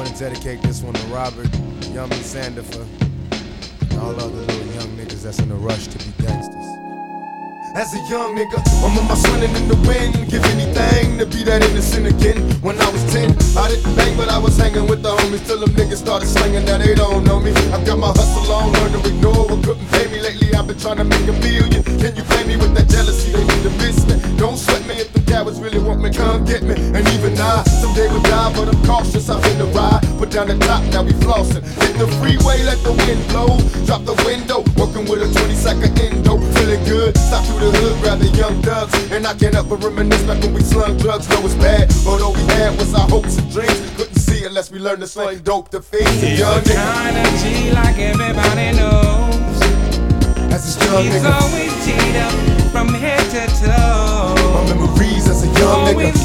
wanna dedicate this one to Robert, Yummy Sandifer, and all other little young niggas that's in a rush to be gangsters. As a young nigga, I'm on my swinging in the wind. Give anything to be that innocent again. When I was 10, I didn't bang, but I was hanging with the homies till them niggas started slinging. Now they don't know me. I got my hustle on, learned to ignore what couldn't pay me. Lately I've been trying to make a million. Can you play me with that jealousy? They need to miss me. Don't sweat me if the cowards really want me, come get me. And even I, someday will die, but I'm cautious. I'm in the ride, put down the top, now we flossing. Hit the freeway, let the wind blow. Drop the window, working with a 20-second endo. Feeling good, stop through the hood, grab the young thugs. And I can't help but reminisce back when we slung drugs. Know it's bad, but all we had was our hopes and dreams. Couldn't see unless we learned to slang dope to fiends. He's a kind of G like everybody knows. As a young He's nigga, always G'd up from head to toe. my memories as a young nigga.